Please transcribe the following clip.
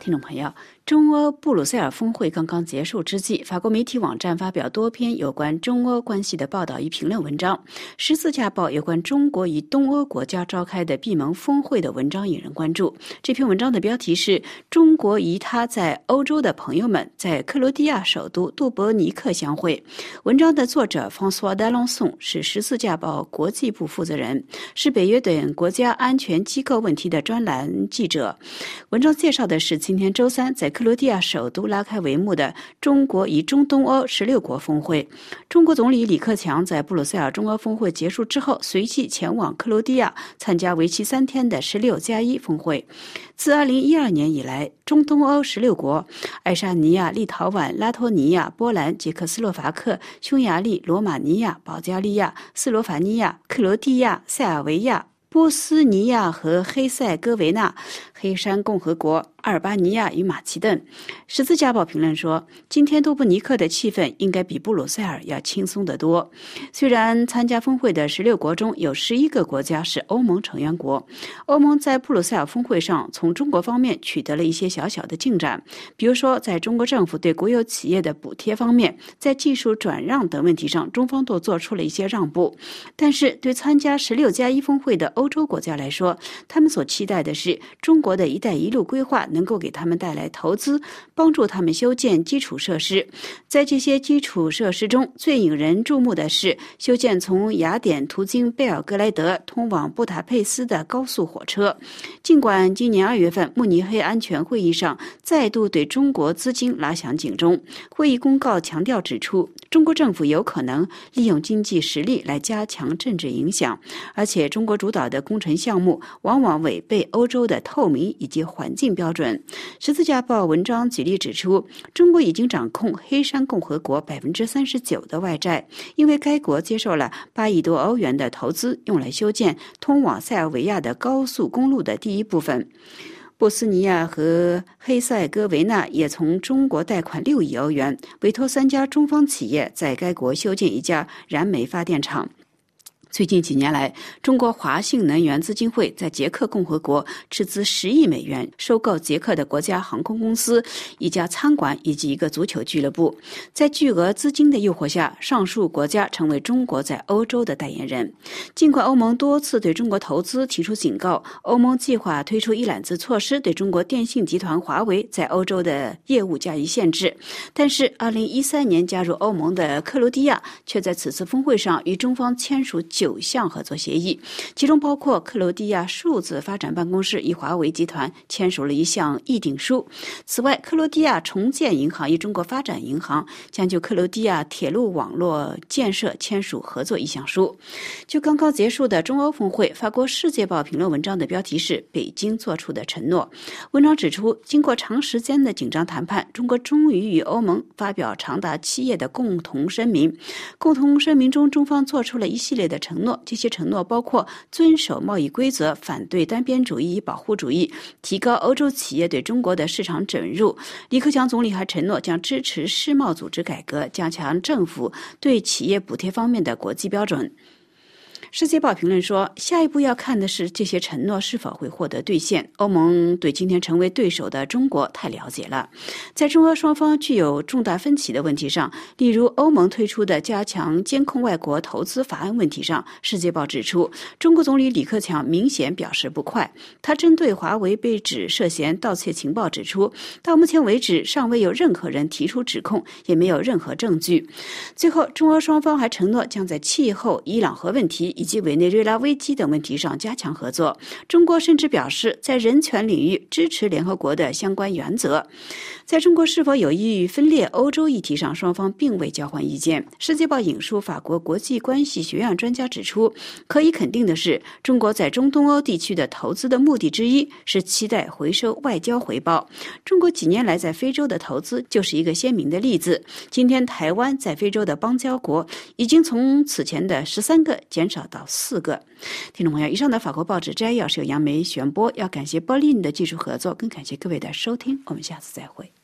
听众朋友，中俄布鲁塞尔峰会刚刚结束之际，法国媒体网站发表多篇有关中俄关系的报道与评论文章。十字架报有关中国与东欧国家召开的闭门峰会的文章引人关注。这篇文章的标题是“中国与他在欧洲的朋友们在克罗地亚首都杜博尼克相会”。文章的作者方索达朗颂是十字架报国际部负责人，是北约等国家安全机构问题的专栏记者。文章介绍的是今天周三在克罗地亚首都拉开帷幕的中国与中东欧16国峰会。中国总理李克强在布鲁塞尔中俄峰会结束之后，随即前往克罗地亚参加为期3天的16+1峰会。自2012年以来，中东欧16国爱沙尼亚、立陶宛、拉脱尼亚、波兰、捷克斯洛伐克、匈牙利、罗马尼亚、保加利亚、斯洛伐尼亚、克罗地亚、塞尔维亚、波斯尼亚和黑塞哥维那、黑山共和国、阿尔巴尼亚与马其顿。十字架报评论说，今天杜布尼克的气氛应该比布鲁塞尔要轻松得多。虽然参加峰会的16国中有11个国家是欧盟成员国，欧盟在布鲁塞尔峰会上从中国方面取得了一些小小的进展，比如说在中国政府对国有企业的补贴方面，在技术转让等问题上，中方都做出了一些让步。但是对参加16+1峰会的欧洲国家来说，他们所期待的是中国的一带一路规划能够给他们带来投资，帮助他们修建基础设施。在这些基础设施中，最引人注目的是修建从雅典途经贝尔格莱德通往布达佩斯的高速火车。尽管今年2月份慕尼黑安全会议上再度对中国资金拉响警钟，会议公告强调指出，中国政府有可能利用经济实力来加强政治影响，而且中国主导的工程项目往往违背欧洲的透明以及环境标准。十字架报文章举例指出，中国已经掌控黑山共和国39%的外债，因为该国接受了8亿多欧元的投资，用来修建通往塞尔维亚的高速公路的第一部分。波斯尼亚和黑塞哥维那也从中国贷款6亿欧元，委托3家中方企业在该国修建一家燃煤发电厂。最近几年来，中国华信能源基金会在捷克共和国斥资10亿美元收购捷克的国家航空公司、一家餐馆以及一个足球俱乐部。在巨额资金的诱惑下，上述国家成为中国在欧洲的代言人。尽管欧盟多次对中国投资提出警告，欧盟计划推出一揽子措施对中国电信集团华为在欧洲的业务加以限制，但是2013年加入欧盟的克罗地亚却在此次峰会上与中方签署9项合作协议，其中包括克罗地亚数字发展办公室与华为集团签署了一项议定书。此外，克罗地亚重建银行与中国发展银行将就克罗地亚铁路网络建设签署合作意向书。就刚刚结束的中欧峰会，法国《世界报》评论文章的标题是北京做出的承诺。文章指出，经过长时间的紧张谈判，中国终于与欧盟发表长达7页的共同声明。共同声明中，中方做出了一系列的承诺，这些承诺包括遵守贸易规则、反对单边主义与保护主义、提高欧洲企业对中国的市场准入。李克强总理还承诺将支持世贸组织改革，加强政府对企业补贴方面的国际标准。世界报评论说，下一步要看的是这些承诺是否会获得兑现。欧盟对今天成为对手的中国太了解了。在中俄双方具有重大分歧的问题上，例如欧盟推出的加强监控外国投资法案问题上，世界报指出，中国总理李克强明显表示不快。他针对华为被指涉嫌盗窃情报指出，到目前为止尚未有任何人提出指控，也没有任何证据。最后，中俄双方还承诺将在气候、伊朗核问题以及委内瑞拉危机等问题上加强合作。中国甚至表示，在人权领域支持联合国的相关原则。在中国是否有意分裂欧洲议题上，双方并未交换意见。世界报引述法国国际关系学院专家指出，可以肯定的是，中国在中东欧地区的投资的目的之一是期待回收外交回报。中国几年来在非洲的投资就是一个鲜明的例子。今天台湾在非洲的邦交国已经从此前的13个减少到4个。听众朋友，以上的法国报纸摘要是由杨梅选播，要感谢柏林的技术合作，更感谢各位的收听，我们下次再会。